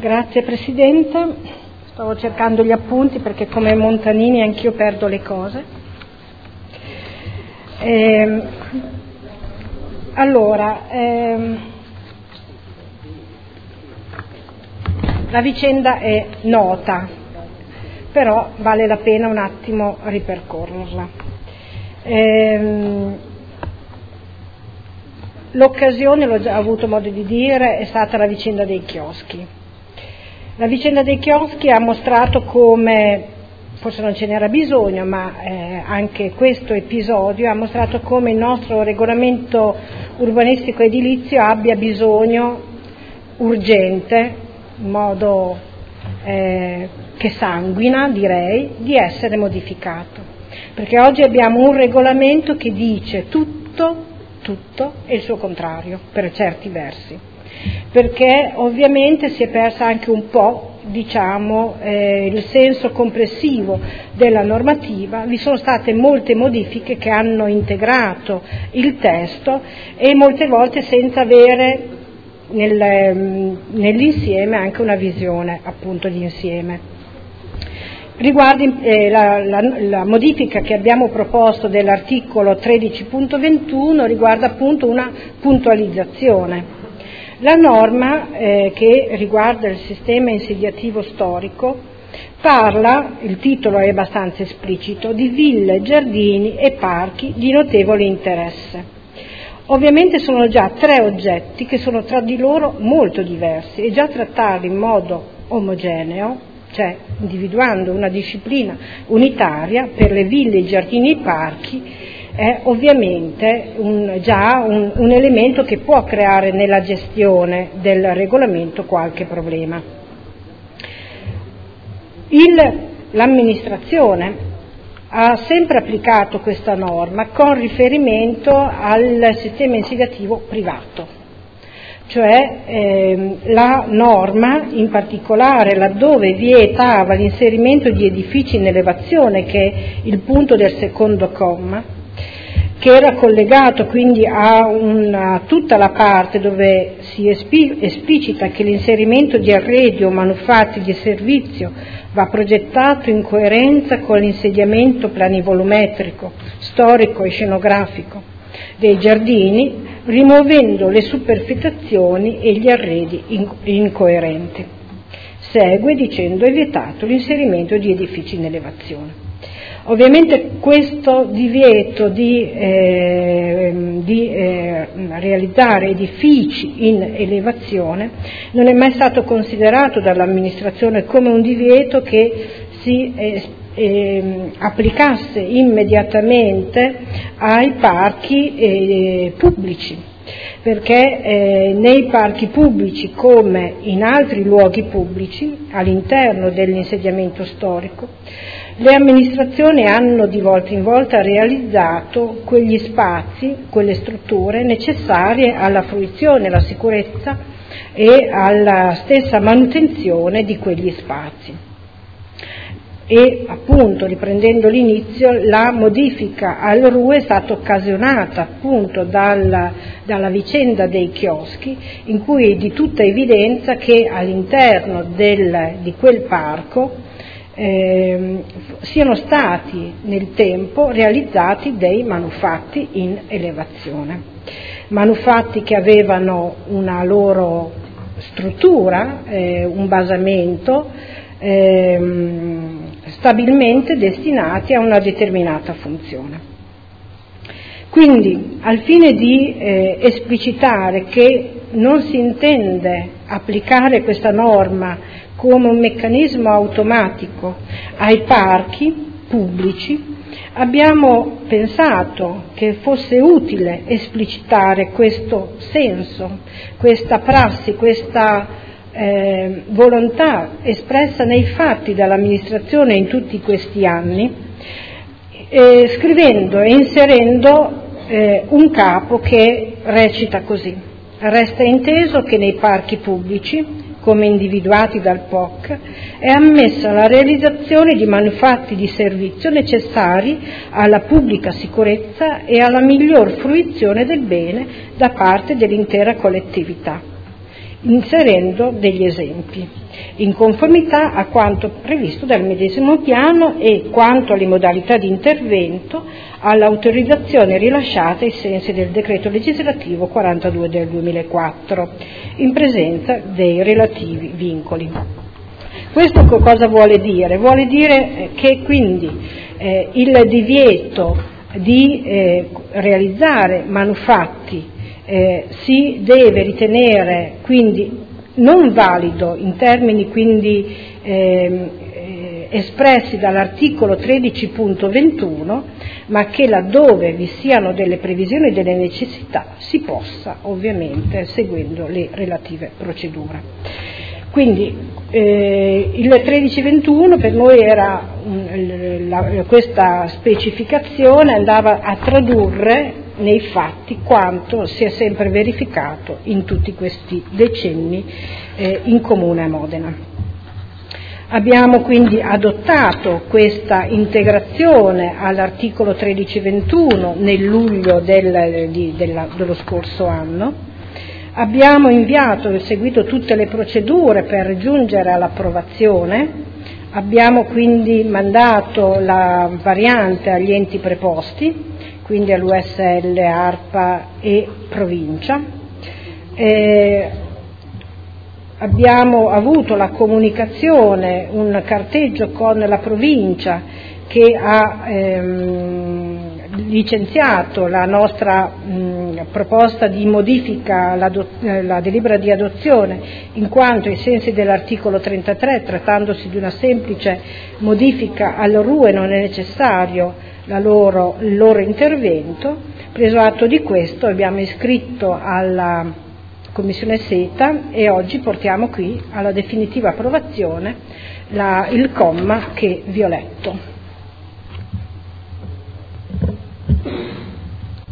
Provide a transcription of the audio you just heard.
Grazie Presidente, stavo cercando gli appunti perché come Montanini anch'io perdo le cose. La vicenda è nota, però vale la pena un attimo ripercorrerla. L'occasione, l'ho già avuto modo di dire, è stata la vicenda dei chioschi. La vicenda dei chioschi ha mostrato come, forse non ce n'era bisogno, ma anche questo episodio ha mostrato come il nostro regolamento urbanistico edilizio abbia bisogno urgente, in modo che sanguina, direi, di essere modificato. Perché oggi abbiamo un regolamento che dice tutto e il suo contrario, per certi versi. Perché ovviamente si è persa anche un po', il senso complessivo della normativa. Vi sono state molte modifiche che hanno integrato il testo e molte volte senza avere nell'insieme anche una visione appunto di insieme. La modifica che abbiamo proposto dell'articolo 13.21 riguarda appunto una puntualizzazione. La norma che riguarda il sistema insediativo storico parla, il titolo è abbastanza esplicito, di ville, giardini e parchi di notevole interesse. Ovviamente sono già tre oggetti che sono tra di loro molto diversi e già trattarli in modo omogeneo, cioè individuando una disciplina unitaria per le ville, i giardini e i parchi, è ovviamente già un elemento che può creare nella gestione del regolamento qualche problema. L'amministrazione ha sempre applicato questa norma con riferimento al sistema insediativo privato. Cioè la norma, in particolare laddove vietava l'inserimento di edifici in elevazione, che è il punto del secondo comma, che era collegato quindi a tutta la parte dove si esplicita che l'inserimento di arredi o manufatti di servizio va progettato in coerenza con l'insediamento planivolumetrico, storico e scenografico dei giardini, rimuovendo le superfetazioni e gli arredi incoerenti. Segue dicendo è vietato l'inserimento di edifici in elevazione. Ovviamente questo divieto di realizzare edifici in elevazione non è mai stato considerato dall'amministrazione come un divieto che si applicasse immediatamente ai parchi pubblici, perché nei parchi pubblici come in altri luoghi pubblici all'interno dell'insediamento storico le amministrazioni hanno di volta in volta realizzato quegli spazi, quelle strutture necessarie alla fruizione, alla sicurezza e alla stessa manutenzione di quegli spazi. E appunto, riprendendo l'inizio, la modifica al RUE è stata occasionata appunto dalla vicenda dei chioschi, in cui è di tutta evidenza che all'interno di quel parco siano stati nel tempo realizzati dei manufatti in elevazione, manufatti che avevano una loro struttura, un basamento stabilmente destinati a una determinata funzione. Quindi, al fine di esplicitare che non si intende applicare questa norma come un meccanismo automatico ai parchi pubblici, abbiamo pensato che fosse utile esplicitare questo senso, questa prassi, questa volontà espressa nei fatti dall'amministrazione in tutti questi anni, scrivendo e inserendo un capo che recita così: resta inteso che nei parchi pubblici, come individuati dal POC, è ammessa la realizzazione di manufatti di servizio necessari alla pubblica sicurezza e alla miglior fruizione del bene da parte dell'intera collettività. inserendo degli esempi, in conformità a quanto previsto dal medesimo piano e, quanto alle modalità di intervento, all'autorizzazione rilasciata ai sensi del decreto legislativo 42 del 2004, in presenza dei relativi vincoli. Questo cosa vuole dire? Vuole dire che quindi il divieto di realizzare manufatti si deve ritenere quindi non valido in termini quindi espressi dall'articolo 13.21, ma che laddove vi siano delle previsioni e delle necessità si possa, ovviamente seguendo le relative procedure. Quindi il 13.21 per noi era questa specificazione andava a tradurre nei fatti quanto si è sempre verificato in tutti questi decenni in Comune a Modena. Abbiamo quindi adottato questa integrazione all'articolo 13.21 nel luglio dello scorso anno. Abbiamo inviato e seguito tutte le procedure per giungere all'approvazione, abbiamo quindi mandato la variante agli enti preposti, quindi all'USL, ARPA e Provincia. Abbiamo avuto la comunicazione, un carteggio con la Provincia che ha licenziato la nostra proposta di modifica alla delibera di adozione, in quanto ai sensi dell'articolo 33, trattandosi di una semplice modifica al RUE, non è necessario il loro intervento. Preso atto di questo, abbiamo iscritto alla Commissione SETA e oggi portiamo qui alla definitiva approvazione il comma che vi ho letto.